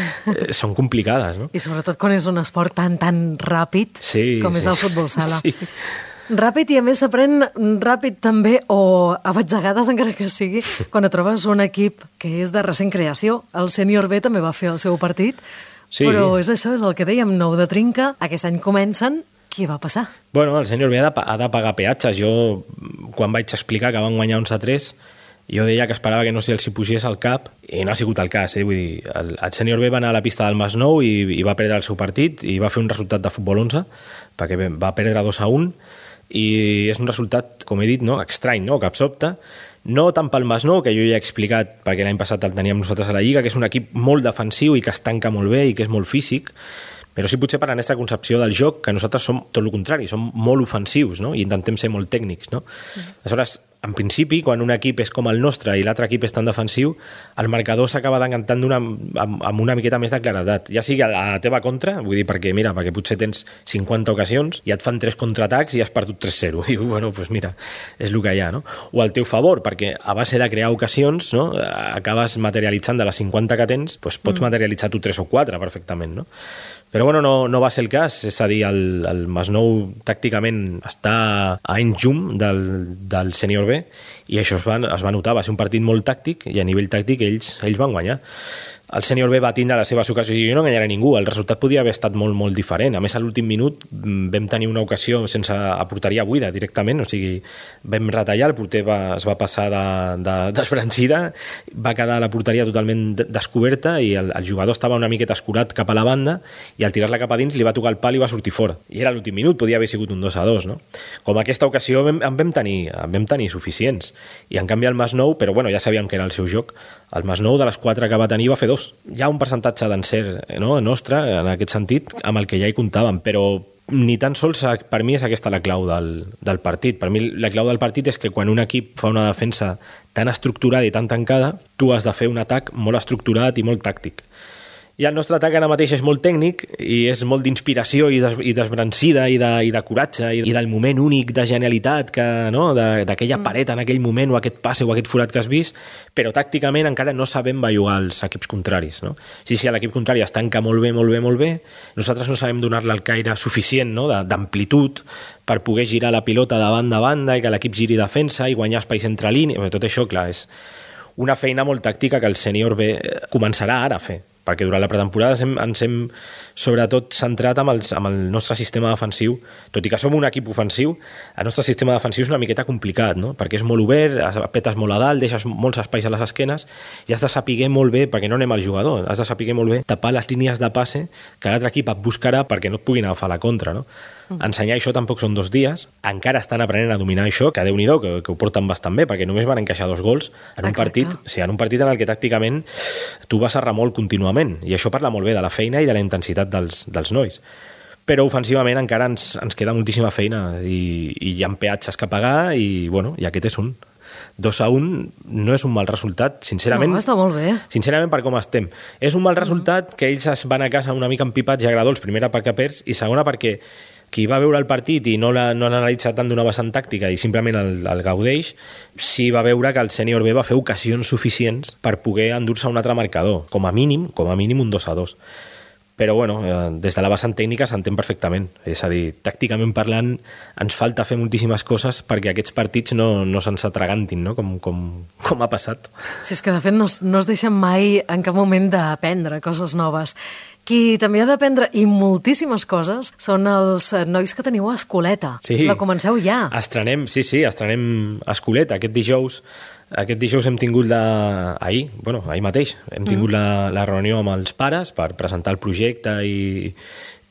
són complicades, no? I sobretot quan és un esport tan, tan ràpid sí, com sí. és el futbol sala. Sí. Ràpid, i a més s'aprèn ràpid també, o a batzegades encara que sigui, quan et trobes un equip que és de recent creació. El Sènior B també va fer el seu partit, sí. Però és això, és el que dèiem, nou de trinca, aquest any comencen, què va passar? Bueno, el Sènior B ha de, ha de pagar peatges. Jo, quan vaig explicar que van guanyar onze a tres, jo deia que esperava que no se'ls hi pugés al cap, i no ha sigut el cas, eh? Vull dir, el, el Sènior B va anar a la pista del Masnou i, i va perdre el seu partit, i va fer un resultat de futbol onze, perquè va perdre dos a un, i és un resultat, com he dit, no? estrany, no? que absobta, no tant pel Masnou, que jo ja he explicat perquè l'any passat el teníem nosaltres a la Lliga, que és un equip molt defensiu i que es tanca molt bé i que és molt físic, però sí potser per la nostra concepció del joc, que nosaltres som tot el contrari, som molt ofensius, no? I intentem ser molt tècnics, no? Mm. Aleshores, en principi, quan un equip és com el nostre i l'altre equip és tan defensiu, el marcador s'acaba decantant amb, amb una miqueta més de claredat. Ja sigui a la teva contra, vull dir, perquè mira, perquè potser tens cinquanta ocasions i et fan tres contraatacs i has perdut tres zero. Diu, bueno, doncs pues mira, és el que hi ha, no? O al teu favor, perquè a base de crear ocasions, no, acabes materialitzant de les cinquanta que tens, doncs pots mm. materialitzar tu tres o quatre perfectament, no? Però bueno, no, no va ser el cas, és a dir, el, el Masnou tàcticament està a anys llum del, del Sènior B i això es va, es va notar, va ser un partit molt tàctic i a nivell tàctic ells, ells van guanyar. El Sènior B va tindre les seves ocasions i jo no enganyaré ningú, el resultat podia haver estat molt, molt diferent. A més, a l'últim minut vam tenir una ocasió sense a porteria buida directament, o sigui, vam retallar, el porter va, es va passar de, de, desbrancida, va quedar la porteria totalment descoberta i el, el jugador estava una miqueta escurat cap a la banda i al tirar-la cap a dins li va tocar el pal i va sortir fora. I era l'últim minut, podia haver sigut un dos a dos, no? Com aquesta ocasió en vam tenir, en vam tenir suficients. I en canvi el Masnou, però bueno, ja sabíem que era el seu joc, el Masnou de les quatre que va tenir va fer dos. Hi ha un percentatge d'encert, no, nostre, en aquest sentit, amb el que ja hi comptàvem, però ni tan sols per mi és aquesta la clau del, del partit. Per mi la clau del partit és que quan un equip fa una defensa tan estructurada i tan tancada, tu has de fer un atac molt estructurat i molt tàctic. I el nostre atac ara mateix és molt tècnic i és molt d'inspiració i, des, i desbrancida i de, i de coratge i, i del moment únic de genialitat que, no? d'aquella mm. paret en aquell moment o aquest passe o aquest forat que has vist, però tàcticament encara no sabem bellugar els equips contraris. No? Sí, sí, l'equip contrari es tanca molt bé, molt bé, molt bé, nosaltres no sabem donar-li el caire suficient, no? d'amplitud per poder girar la pilota de banda a banda i que l'equip giri defensa i guanyar espais entre línies. Tot això, clar, és una feina molt tàctica que el Sènior B començarà ara a fer, perquè durant la pretemporada ens hem, ens hem sobretot centrat amb, els, amb el nostre sistema defensiu. Tot i que som un equip ofensiu, el nostre sistema defensiu és una miqueta complicat, no? Perquè és molt obert, apetes molt a dalt, deixes molts espais a les esquenes i has de saber molt bé, perquè no anem al jugador, has de saber molt bé tapar les línies de passe que l'altre equip et buscarà perquè no et puguin agafar la contra, no? Mm. Ensenyar això tampoc són dos dies, encara estan aprenent a dominar això, que Déu-n'hi-do, que, que ho porten bastant bé, perquè només van encaixar dos gols en un, partit, sí, en un partit en el que tàcticament tu vas a remolc contínuament, i això parla molt bé de la feina i de la intensitat dels, dels nois. Però ofensivament encara ens, ens queda moltíssima feina i, i hi ha peatges que pagar i, bueno, i aquest és un. dos a un no és un mal resultat, sincerament. No, està molt bé. Sincerament, per com estem. És un mal resultat que ells es van a casa una mica empipats i agradolts, primera perquè perds i segona perquè qui va veure el partit i no l'ha no analitzat tant d'una vessant tàctica i simplement el, el gaudeix, sí va veure que el Sènior B va fer ocasions suficients per poder endur-se un altre marcador, com a mínim, com a mínim un dos a dos. Però, bueno, des de la vessant tècnica s'entén perfectament. És a dir, tàcticament parlant, ens falta fer moltíssimes coses perquè aquests partits no, no se'ns atragantin, no? com, com, com ha passat. Si és que, de fet, no, no es deixen mai en cap moment d'aprendre coses noves. Qui també ha d'aprendre, i moltíssimes coses, són els nois que teniu a Escoleta. Sí. La comenceu ja. Estrenem, sí, sí, estrenem a Escoleta. Aquest dijous, aquest dijous hem tingut la... Ahir, bueno, ahir mateix, hem tingut mm. la, la reunió amb els pares per presentar el projecte i,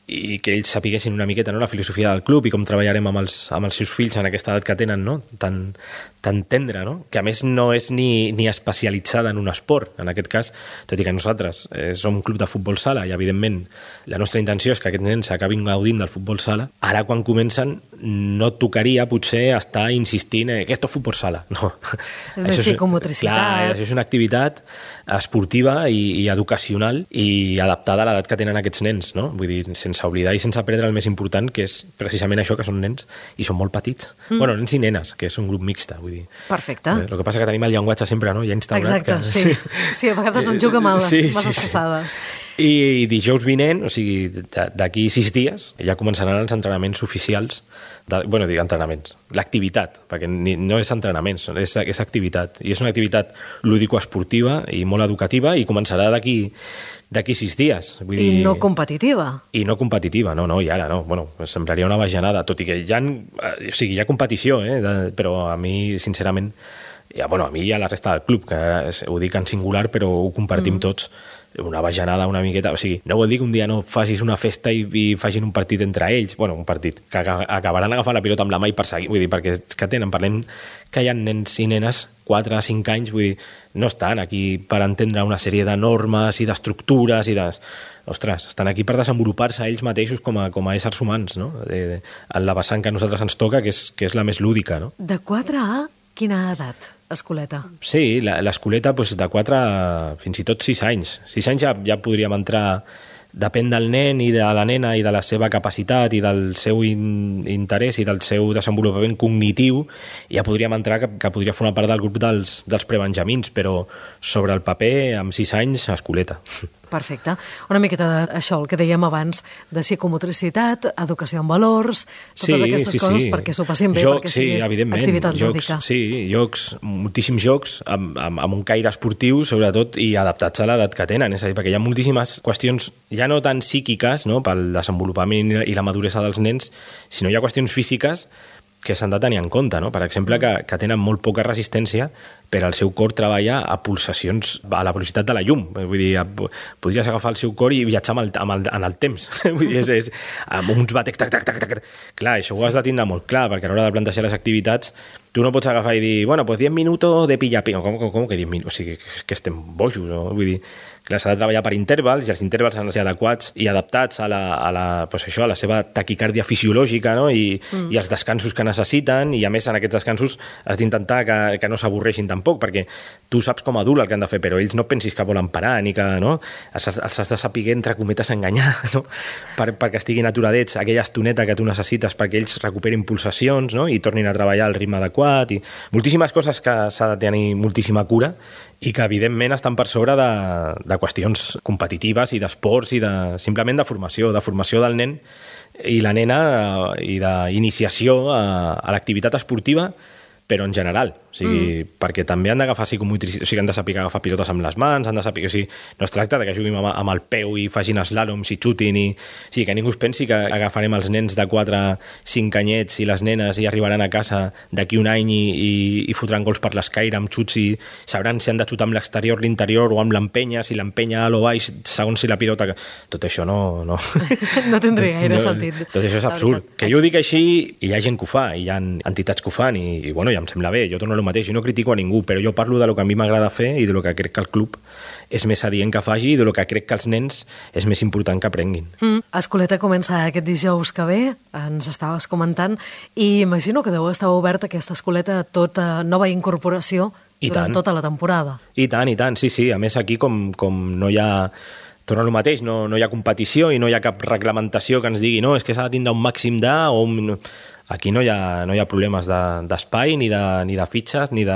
i que ells sapiguessin una miqueta, no?, la filosofia del club i com treballarem amb els, amb els seus fills en aquesta edat que tenen, no?, tan, tan tendra, no?, que a més no és ni, ni especialitzada en un esport, en aquest cas, tot i que nosaltres eh, som un club de futbol sala i evidentment la nostra intenció és que aquests nens s'acabin gaudint del futbol sala, ara quan comencen no tocaria potser estar insistint en que esto és futbol sala, no. És més psicomotricitat. Clar, això és una activitat esportiva i, i educacional i adaptada a l'edat que tenen aquests nens, no? Vull dir, sense oblidar i sense perdre el més important, que és precisament això, que són nens i són molt petits. Mm. Bueno, nens i nenes, que és un grup mixte, vull dir. Perfecte. El que passa que tenim el llenguatge sempre, no?, ja instaurat. Exacte, que... sí. Sí, a vegades no en juga mal les, sí, sí, les passades. Sí. I dijous vinent, o sigui, d'aquí sis dies, ja començaran els entrenaments oficials, de, bueno, dic entrenaments, l'activitat, perquè ni, no és entrenaments, és, és activitat. I és una activitat lúdico-esportiva i molt educativa i començarà d'aquí d'aquí sis dies. Vull dir... I no competitiva. I no competitiva, no, no, i ara no. Bueno, semblaria una bajanada, tot i que hi ha, o sigui, hi ha competició, eh, de, però a mi, sincerament, ja, bueno, a mi i a la resta del club, que ho dic en singular, però ho compartim mm. tots, una bajanada una miqueta, o sigui, no vol dir que un dia no facis una festa i, i facin un partit entre ells, bueno, un partit, que acabaran agafant la pilota amb la mà i perseguir, vull dir, perquè que tenen, parlem que hi ha nens i nenes, quatre a cinc anys, vull dir, no estan aquí per entendre una sèrie de normes i d'estructures i de... Ostres, estan aquí per desenvolupar-se ells mateixos com a, com a éssers humans, no? De, de, en la vessant que a nosaltres ens toca, que és, que és la més lúdica, no? De quatre a quina edat? Escoleta. Sí, l'escoleta doncs, de quatre a fins i tot sis anys. sis anys ja, ja podríem entrar, depèn del nen i de la nena i de la seva capacitat i del seu in, interès i del seu desenvolupament cognitiu, ja podríem entrar que, que podria formar part del grup dels, dels prebenjamins, però sobre el paper, amb sis anys, escoleta. Perfecte. Una miqueta d'això, el que dèiem abans, de psicomotricitat, educació en valors, totes sí, aquestes sí, coses sí. perquè s'ho passin bé, jocs, perquè sigui sí, activitat jocs, lúdica. Sí, jocs, moltíssims jocs amb, amb, amb un caire esportiu, sobretot, i adaptats a l'edat que tenen. És a dir, perquè hi ha moltíssimes qüestions, ja no tan psíquiques, no?, pel desenvolupament i la maduresa dels nens, sinó hi ha qüestions físiques que s'han de tenir en compte, no? Per exemple, que, que tenen molt poca resistència per al seu cor treballar a pulsacions a la velocitat de la llum. Vull dir, podries agafar el seu cor i viatjar amb el, amb el, en el temps. Vull dir, és, és, amb uns batecs, tac, tac, tac, tac. Clar, això ho has de tindre molt clar, perquè a l'hora de plantejar les activitats tu no pots agafar i dir, bueno, pues diez minutos de pilla-pilla. Com, com, com que diez minutos? O sigui, que, que estem bojos, no? Vull dir, clar, s'ha de treballar per intervals i els intervals han de ser adequats i adaptats a la, a la, pues això, a la seva taquicàrdia fisiològica, no? I, mm. i els descansos que necessiten, i a més en aquests descansos has d'intentar que, que no s'avorreixin tampoc, perquè tu saps com a adult el que han de fer, però ells no pensis que volen parar ni que, no? Els, els has de saber, entre cometes, enganyar, no? Per, perquè estiguin aturadets aquella estoneta que tu necessites perquè ells recuperin pulsacions, no? I tornin a treballar al ritme adequat, i moltíssimes coses que s'ha de tenir moltíssima cura i que evidentment estan per sobre de, de qüestions competitives i d'esports i de, simplement de formació, de formació del nen i la nena i d'iniciació a, a l'activitat esportiva, però en general, o sigui, mm. perquè també han d'agafar psicomotricitat, o sigui, han de saber agafar pilotes amb les mans, han de saber, o sigui, no es tracta de que juguin amb, amb el peu i facin eslàloms i xutin, i, o sigui, que ningú es pensi que agafarem els nens de quatre a cinc anyets i les nenes i arribaran a casa d'aquí un any i, i, i fotran gols per l'escaire amb xuts i sabran si han de xutar amb l'exterior, l'interior o amb l'empenya, si l'empenya alt o baix, segons si la pilota... Tot això no... No, no tindria gaire no, sentit. Tot això és absurd. Que jo ho dic així i hi ha gent que ho fa, i hi ha entitats que ho fan, i, i bueno, ja em sembla bé, jo torno el mateix, jo no critico a ningú, però jo parlo de lo que a mi m'agrada fer i de lo que crec que el club és més adient que faci i de lo que crec que els nens és més important que aprenguin. Mm. Escoleta comença aquest dijous que ve, ens estaves comentant, i imagino que deu estar oberta aquesta escoleta tota nova incorporació I durant tant. tota la temporada. I tant, i tant, sí, sí. A més, aquí com, com no hi ha... Torna el mateix, no, no hi ha competició i no hi ha cap reglamentació que ens digui no, és que s'ha de tindre un màxim de... O un... Aquí no hi ha, no hi ha problemes d'espai, de, ni, de, ni de fitxes, ni de...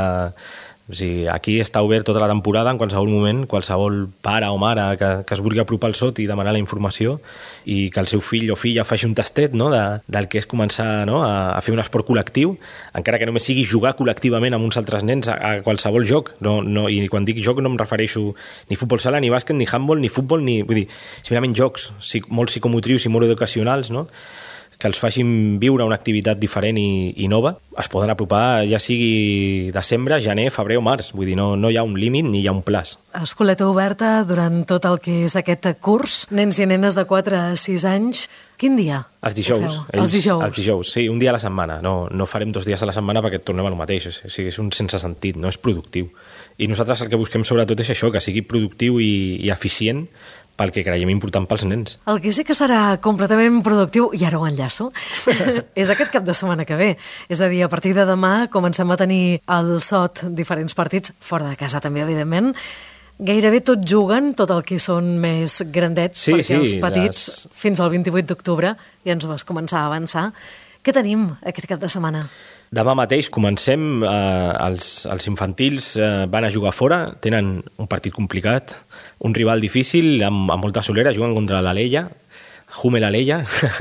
O sigui, aquí està obert tota la temporada, en qualsevol moment, qualsevol pare o mare que, que es vulgui apropar al sot i demanar la informació i que el seu fill o filla faci un tastet, no?, de, del que és començar, no?, a, a fer un esport col·lectiu, encara que només sigui jugar col·lectivament amb uns altres nens a, a qualsevol joc. No, no, i quan dic joc no em refereixo ni futbol sala, ni bàsquet, ni handball, ni futbol, ni... Vull dir, simplement jocs molt psicomotrius i molt educacionals, no?, que els facin viure una activitat diferent i, i nova, es poden apropar ja sigui desembre, gener, febrer o març. Vull dir, no, no hi ha un límit ni hi ha un plaç. Escoleta oberta durant tot el que és aquest curs. Nens i nenes de quatre a sis anys. Quin dia? Els dijous. Ells, els dijous. Els dijous, sí, un dia a la setmana. No, no farem dos dies a la setmana perquè tornem al mateix. O sigui, és un sense sentit, no és productiu. I nosaltres el que busquem sobretot és això, que sigui productiu i, i eficient pel que creiem important pels nens. El que sí que serà completament productiu, i ara ho enllaço, és aquest cap de setmana que ve. És a dir, a partir de demà comencem a tenir al S O T diferents partits, fora de casa també, evidentment. Gairebé tots juguen, tot el que són més grandets, sí, perquè sí, els petits, les... fins al vint-i-vuit d'octubre, ja ens vas començar a avançar. Què tenim aquest cap de setmana? Demà mateix comencem, eh, els, els infantils eh, van a jugar fora, tenen un partit complicat, un rival difícil, amb, amb molta solera, juguen contra l'Alella, Jume l'Alella.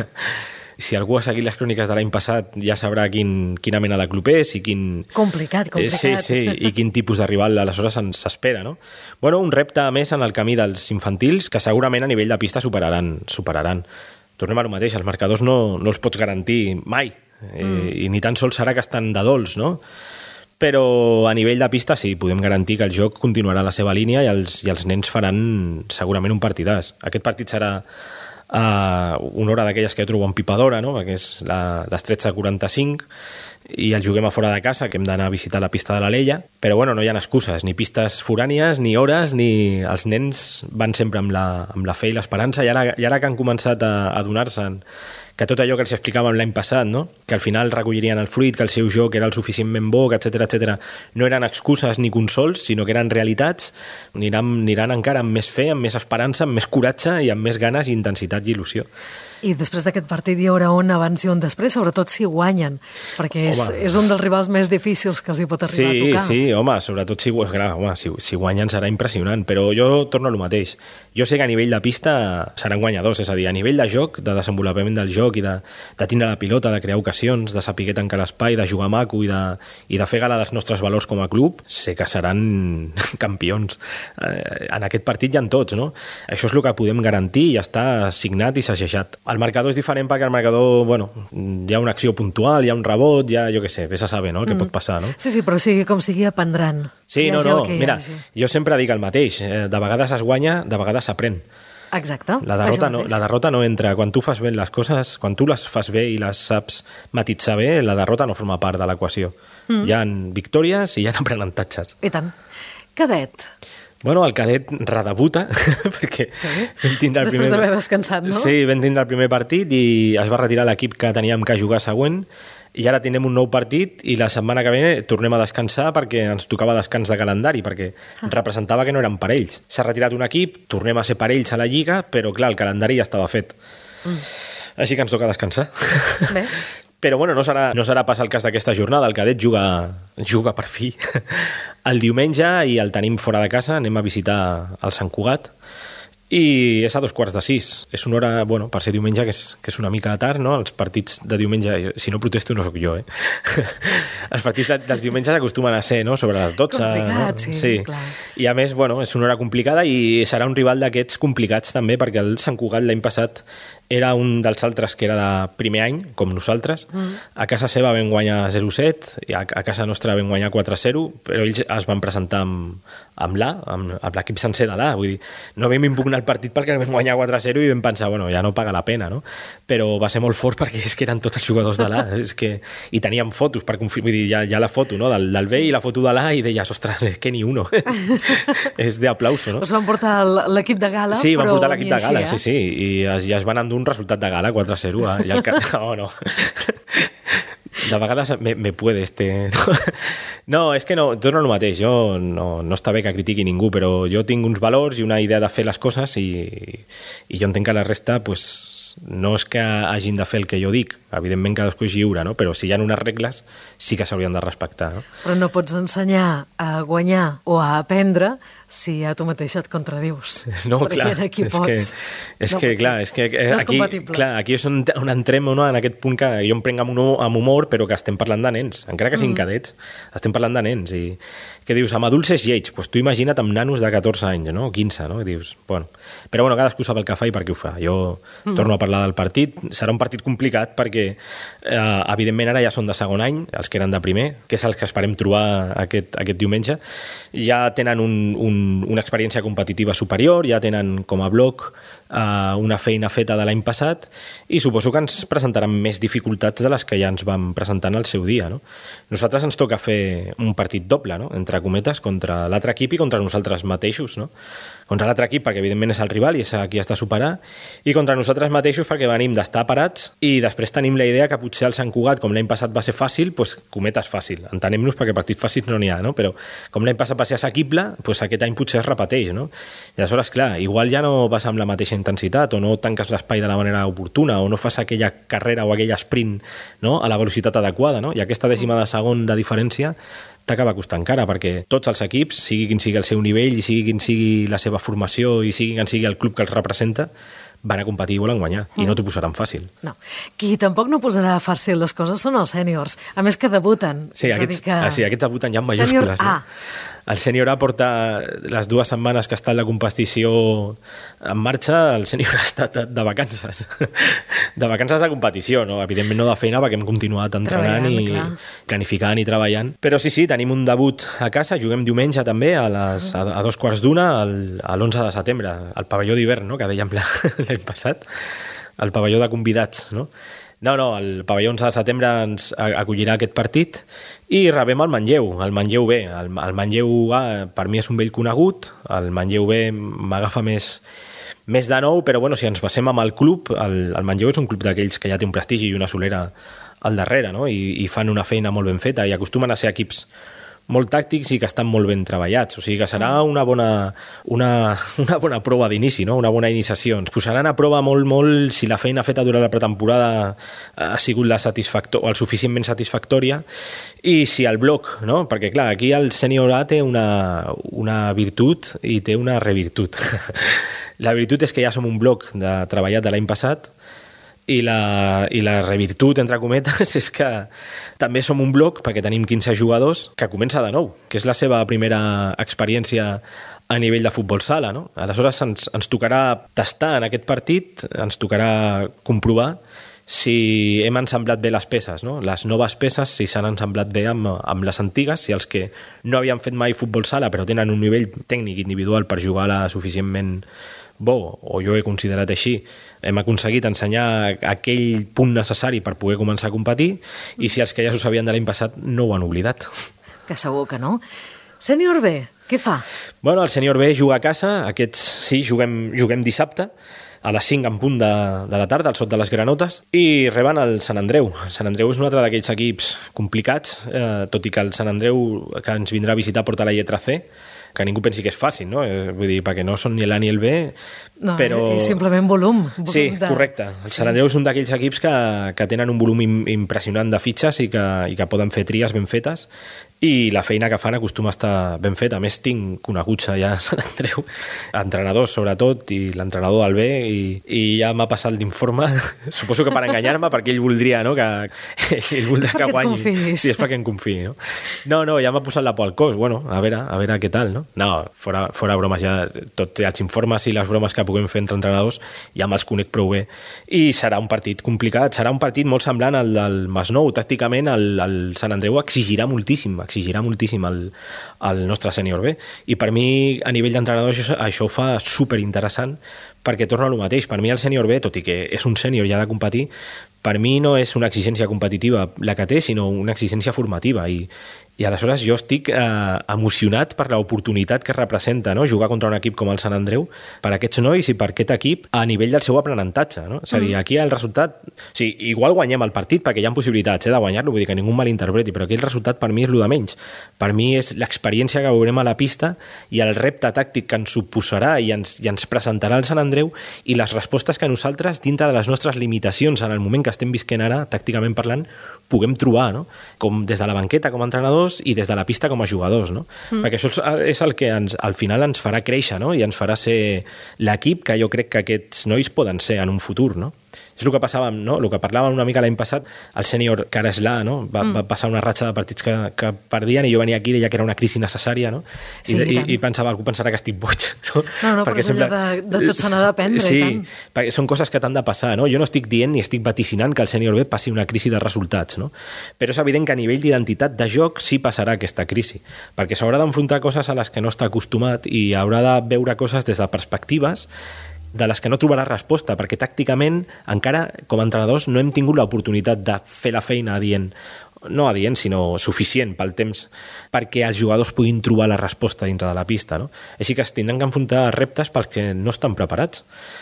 Si algú ha seguit les cròniques de l'any passat ja sabrà quin, quina mena de club és i quin... Complicat, complicat. Sí, sí, i quin tipus de rival aleshores s'espera, no? Bueno, un repte més en el camí dels infantils que segurament a nivell de pista superaran. superaran. Tornem a lo mateix, els marcadors no, no els pots garantir mai, eh, mm. i ni tan sols serà que estan de dolç, no? Però a nivell de pista sí, podem garantir que el joc continuarà la seva línia i els, i els nens faran segurament un partidàs. Aquest partit serà uh, una hora d'aquelles que jo trobo empipadora, no? Perquè és la, les tretze quaranta-cinc i el juguem a fora de casa, que hem d'anar a visitar la pista de l'Alella, però bueno, no hi ha excuses, ni pistes forànies, ni hores, ni els nens van sempre amb la, amb la fe i l'esperança, i ara, i ara que han començat a, a donar-se'n que tot allò que els explicàvem l'any passat, no? Que al final recollirien el fruit, que el seu joc era el suficientment bo, etcètera, etcètera, no eren excuses ni consols, sinó que eren realitats, aniran, aniran encara amb més fe, amb més esperança, amb més coratge i amb més ganes, intensitat i il·lusió. I després d'aquest partit hi haurà un abans i un després, sobretot si guanyen, perquè és, és un dels rivals més difícils que els hi pot arribar sí, a tocar. Sí, sí, home, sobretot si, clar, home, si, si guanyen serà impressionant, però jo torno a lo mateix. Jo sé que a nivell de pista seran guanyadors, és a dir, a nivell de joc, de desenvolupament del joc i de, de tindre la pilota, de crear ocasions, de saber tancar l'espai, de jugar maco i de, i de fer gala dels nostres valors com a club, sé que seran campions. Eh, en aquest partit hi ha tots, no? Això és el que podem garantir i està signat i segellat. El marcador és diferent perquè el marcador, bueno, hi ha una acció puntual, hi ha un rebot, hi ha, jo què sé, vés a saber, no?, el que mm. pot passar, no? Sí, sí, però sigui com sigui, aprendran. Sí, no, no, mira, jo sempre dic el mateix, de vegades es guanya, de vegades s'aprèn. Exacte. La derrota, no, la derrota no entra. Quan tu fas bé les coses, quan tu les fas bé i les saps matitzar bé, la derrota no forma part de l'equació. Mm. Hi ha victòries i hi ha aprenentatges. I tant. Cadet. Bueno, el cadet redebuta, perquè sí? vam tindre el Després primer... d'haver descansat, no? Sí, vam tindre el primer partit i es va retirar l'equip que teníem que jugar següent, i ara tindrem un nou partit i la setmana que ve tornem a descansar perquè ens tocava descans de calendari, perquè ah. representava que no eren parells. S'ha retirat un equip, tornem a ser parells a la Lliga, però clar, el calendari ja estava fet. Mm. Així que ens toca descansar. Bé. Però bueno, no serà, no serà pas el cas d'aquesta jornada. El cadet juga, juga per fi el diumenge i el tenim fora de casa. Anem a visitar el Sant Cugat i és a dos quarts de sis. És una hora, bueno, per ser diumenge, que és, que és una mica tard, no? Els partits de diumenge, si no protesto no sóc jo, eh? Els partits de, dels diumenges acostumen a ser, no?, sobre les dotze. Complicat, no? sí, sí, clar. I a més, bueno, és una hora complicada i serà un rival d'aquests complicats també, perquè el Sant Cugat l'any passat era un dels altres que era de primer any, com nosaltres. Mm. A casa seva vam guanyar zero set, i a, a casa nostra vam guanyar quatre zero, però ells es van presentar amb, amb l'A, amb, amb l'equip sencer de l'A. Vull dir, no vam impugnar el partit perquè vam guanyar quatre zero i vam pensar, bueno, ja no paga la pena, no? Però va ser molt fort perquè és que eren tots els jugadors de l'A, és que, i teníem fotos per confirmar, vull dir, hi ha, hi ha la foto, no?, del, del B i la foto de l'A, i deies, ostres, és que ni uno. És d'aplauso, no? Us van portar l'equip de gala, sí, però van portar l'equip de gala, així, eh? sí, sí, i es, ja es van endur un resultat de gala, quatre zero, eh? I el que... Oh, no. De vegades me, me puede este... No, és que no, torno al mateix. Jo no, no està bé que critiqui ningú, però jo tinc uns valors i una idea de fer les coses i, i jo entenc que la resta, pues, no és que hagin de fer el que jo dic. Evidentment cadascú és lliure, no? Però si hi ha unes regles, sí que s'haurien de respectar, no? Però no pots ensenyar a guanyar o a aprendre si a tu mateix et contradius. No, perquè clar, aquí és pots. que, és no que clar, és que no aquí, és clar, aquí és on, on entrem, no?, en aquest punt que jo em prenc amb humor, amb humor, però que estem parlant de nens, encara que siguin mm. cadets, estem parlant de nens, i que dius, amb adults és lleig, doncs tu imagina't amb nanos de catorze anys, no?, quinze, no?, i dius, bueno, però bueno, cadascú sap el que fa i per què ho fa. Jo mm. torno a parlar del partit. Serà un partit complicat perquè, eh, evidentment, ara ja són de segon any, els que eren de primer, que és els que esperem trobar aquest, aquest diumenge. Ja tenen un, un, una experiència competitiva superior, ja tenen com a bloc eh, una feina feta de l'any passat i suposo que ens presentaran més dificultats de les que ja ens vam presentar en el seu dia, no? Nosaltres ens toca fer un partit doble, no? Entre cometes, contra l'altre equip i contra nosaltres mateixos, no? Contra l'altre equip perquè evidentment és el rival i és a qui has de superar, i contra nosaltres mateixos perquè venim d'estar parats i després tenim la idea que potser el Sant Cugat, com l'any passat va ser fàcil, doncs cometes fàcil, entenem-nos, perquè partits fàcils no n'hi ha, no? Però com l'any passat va ser assequible, doncs aquest any potser es repeteix, no? I aleshores, clar, igual ja no vas amb la mateixa intensitat o no tanques l'espai de la manera oportuna o no fas aquella carrera o aquell sprint, no? A la velocitat adequada, no? I aquesta dècima de segon de diferència t'acaba costant cara, perquè tots els equips, sigui quin sigui el seu nivell i sigui quin sigui la seva formació i sigui quin sigui el club que els representa, van a competir i volen guanyar, i no t'ho posaran fàcil. No. Qui tampoc no posarà fàcil les coses són els sèniors, a més que debuten. Sí, aquests, que... ah, sí aquests debuten ja en majúscules. Sènior A. Eh? El sènior A porta les dues setmanes que està en la competició en marxa, el sènior A ha estat de vacances. De vacances de competició, no? Evidentment no de feina, perquè hem continuat entrenant i clar. planificant i treballant. Però sí, sí, tenim un debut a casa, juguem diumenge també a, les, a, a dos quarts d'una a l'onze de setembre, al pavelló d'hivern, no? Que dèiem l'any passat, el pavelló de convidats, no? No, no, el pavelló onze de setembre ens acollirà aquest partit i rebem el Manlleu, el Manlleu B. El, el Manlleu A per mi és un vell conegut, el Manlleu B m'agafa més, més de nou, però bueno, si ens basem amb el club, el, el Manlleu és un club d'aquells que ja té un prestigi i una solera al darrere, no? I, i fan una feina molt ben feta i acostumen a ser equips molt tàctics i que estan molt ben treballats, o sigui que serà una bona, una, una bona prova d'inici, no? Una bona iniciació. Ens posaran a prova molt, molt si la feina feta durant la pretemporada ha sigut la satisfactor, o el suficientment satisfactòria, i si el bloc, no? Perquè clar, aquí el sènior A té una, una virtut i té una revirtut. La virtut és que ja som un bloc de treballat de l'any passat, i la, i la revirtut, entre cometes, és que també som un bloc, perquè tenim quinze jugadors, que comença de nou, que és la seva primera experiència a nivell de futbol sala, no? Aleshores ens, ens tocarà tastar en aquest partit, ens tocarà comprovar si hem ensamblat bé les peces, no? Les noves peces, si s'han ensamblat bé amb, amb les antigues, si els que no havien fet mai futbol sala però tenen un nivell tècnic individual per jugar-la suficientment bo, o jo he considerat així, hem aconseguit ensenyar aquell punt necessari per poder començar a competir, i si els que ja s'ho sabien de l'any passat no ho han oblidat. Que segur que no. Sènior B, què fa? Bueno, el sènior B juga a casa, aquests sí, juguem, juguem dissabte, a les cinc en punt de, de la tarda, al Sot de les Granotes, i reben el Sant Andreu. El Sant Andreu és un altre d'aquells equips complicats, eh, tot i que el Sant Andreu, que ens vindrà a visitar, porta la lletra C, que ningú pensi que és fàcil, no? Vull dir, perquè no són ni l'A ni el B, no, però... és simplement volum. volum sí, de... correcte. El sí. Sant Andreu és un d'aquells equips que, que tenen un volum impressionant de fitxes i que, i que poden fer tries ben fetes, i la feina que fan acostuma a estar ben feta. A més, tinc coneguts allà a Sant Andreu, entrenadors sobretot, i l'entrenador del B, i, i ja m'ha passat l'informe, suposo que per enganyar-me, perquè ell voldria, no?, que ell voldrà que guanyi. Sí, és perquè em confiï, no? No, no, ja m'ha posat la por al cos. Bueno, a veure, a veure què tal, no? No, fora, fora bromes, ja tots els informes i les bromes que puguem fer entre entrenadors ja me'ls conec prou bé. I serà un partit complicat, serà un partit molt semblant al del Masnou. Tàcticament el, el Sant Andreu exigirà moltíssim, exigirà moltíssim el, el nostre sènior B. I per mi, a nivell d'entrenador, això, això ho fa superinteressant, perquè torna a lo mateix. Per mi el sènior B, tot i que és un sènior i ha de competir, per mi no és una exigència competitiva la que té, sinó una exigència formativa. I, i aleshores jo estic eh, emocionat per l'oportunitat que representa, no?, jugar contra un equip com el Sant Andreu per aquests nois i per aquest equip a nivell del seu aprenentatge, no? És a dir, aquí el resultat... O sigui, igual guanyem el partit perquè hi ha possibilitats eh, de guanyar-lo, vull dir que ningú malinterpreti, però aquí el resultat per mi és el de menys. Per mi és l'experiència que veurem a la pista i el repte tàctic que ens suposarà i ens, i ens presentarà el Sant Andreu i les respostes que nosaltres, dintre de les nostres limitacions en el moment que estem visquent ara, tàcticament parlant, puguem trobar, no? Com des de la banqueta com a entrenadors i des de la pista com a jugadors, no? Mm. Perquè això és el que ens, al final ens farà créixer, no? I ens farà ser l'equip que jo crec que aquests nois poden ser en un futur, no? És el que passava, no? El que parlàvem una mica l'any passat, el sènior Caresla, no? Va, mm. va passar una ratxa de partits que, que perdien i jo venia aquí i deia que era una crisi necessària, no? I, sí, i, i, i pensava, algú pensarà que estic boig. No, no, no però és allò de, de tot se n'ha d'aprendre, sí, i tant. Perquè són coses que t'han de passar, no? Jo no estic dient ni estic vaticinant que el sènior B passi una crisi de resultats, no? Però és evident que a nivell d'identitat de joc sí passarà aquesta crisi, perquè s'haurà d'enfrontar coses a les que no està acostumat i haurà de veure coses des de perspectives de les que no trobarà resposta, perquè tàcticament encara, com a entrenadors, no hem tingut l'oportunitat de fer la feina adient, no adient, sinó suficient pel temps, perquè els jugadors puguin trobar la resposta dintre de la pista, no? Així que es tindran que enfrontar a reptes pels que no estan preparats.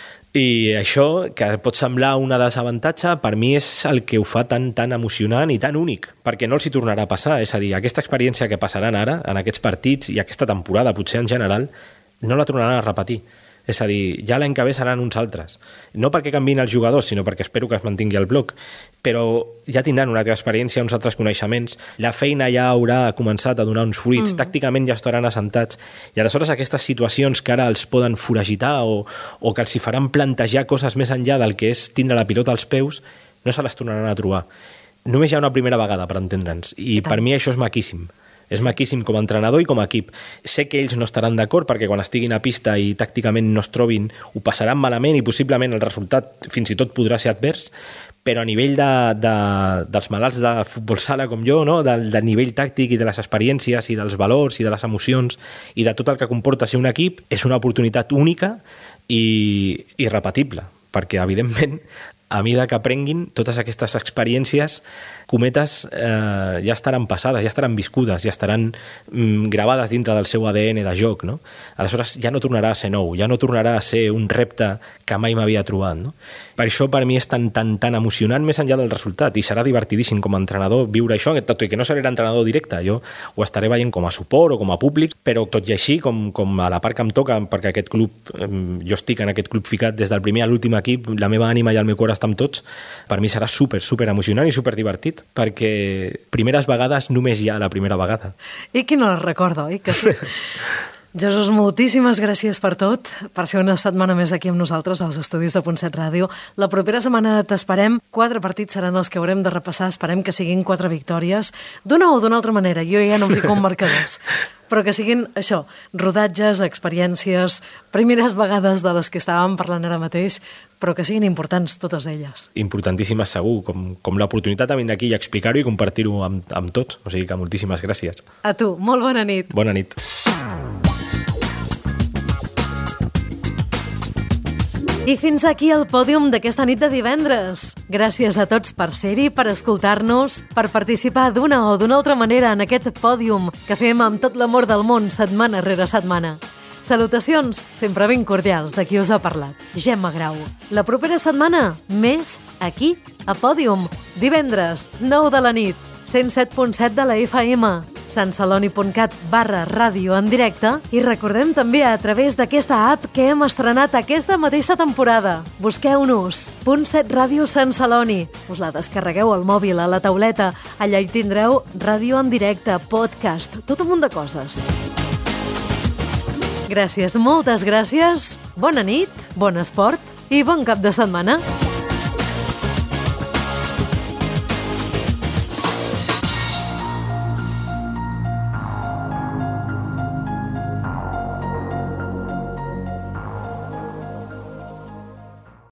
I això, que pot semblar una desavantatge, per mi és el que ho fa tan, tan emocionant i tan únic, perquè no els hi tornarà a passar. És a dir, aquesta experiència que passaran ara, en aquests partits i aquesta temporada, potser en general, no la tornaran a repetir. És a dir, ja l'any que ve seran uns altres. No perquè canviïn els jugadors, sinó perquè espero que es mantingui el bloc. Però ja tindran una altra experiència, uns altres coneixements. La feina ja haurà començat a donar uns fruits. Mm. Tàcticament ja estaran assentats. I aleshores aquestes situacions que ara els poden foragitar o, o que els hi faran plantejar coses més enllà del que és tindre la pilota als peus, no se les tornaran a trobar. Només hi ha una primera vegada, per entendre'ns. I per mi això és maquíssim. És maquíssim com a entrenador i com a equip. Sé que ells no estaran d'acord perquè quan estiguin a pista i tàcticament no es trobin ho passaran malament i possiblement el resultat fins i tot podrà ser advers, però a nivell de, de, dels malalts de futbol sala com jo, no? del, del nivell tàctic i de les experiències i dels valors i de les emocions i de tot el que comporta ser un equip, és una oportunitat única i irrepetible, perquè evidentment a mesura que aprenguin totes aquestes experiències, cometes eh, ja estaran passades, ja estaran viscudes, ja estaran mm, gravades dintre del seu A D N de joc, no? Aleshores ja no tornarà a ser nou, ja no tornarà a ser un repte que mai m'havia trobat, no? Per això per mi és tan, tan, tan emocionant més enllà del resultat i serà divertidíssim com a entrenador viure això, tot i que no seré entrenador directe, jo ho estaré veient com a suport o com a públic, però tot i així, com, com a la part que em toca, perquè aquest club, eh, jo estic en aquest club ficat des del primer a l'últim equip, la meva ànima i el meu cor amb tots, per mi serà super, super emocionant i super divertit, perquè primeres vegades només hi ha la primera vegada. I qui no la recorda, oi que sí? Jesús, moltíssimes gràcies per tot, per ser una setmana més aquí amb nosaltres als estudis de Punt set Ràdio. La propera setmana t'esperem, quatre partits seran els que haurem de repassar, esperem que siguin quatre victòries, d'una o d'una altra manera, jo ja no em fico en marcadors, però que siguin això, rodatges, experiències, primeres vegades de les que estàvem parlant ara mateix, però que siguin importants totes elles. Importantíssimes segur, com, com l'oportunitat de venir aquí i explicar-ho i compartir-ho amb, amb tots, o sigui que moltíssimes gràcies. A tu, molt bona nit. Bona nit. I fins aquí el pòdium d'aquesta nit de divendres. Gràcies a tots per ser-hi, per escoltar-nos, per participar d'una o d'una altra manera en aquest pòdium que fem amb tot l'amor del món setmana rere setmana. Salutacions sempre ben cordials de qui us ha parlat, Gemma Grau. La propera setmana, més aquí, a Pòdium. Divendres, nou de la nit, cent set punt set de la F M, santceloni.cat barra ràdio en directe i recordem també a través d'aquesta app que hem estrenat aquesta mateixa temporada. Busqueu-nos, Punt set Ràdio Sant Celoni. Us la descarregueu al mòbil, a la tauleta. Allà hi tindreu ràdio en directe, podcast, tot un munt de coses. Gràcies, moltes gràcies. Bona nit, bon esport i bon cap de setmana.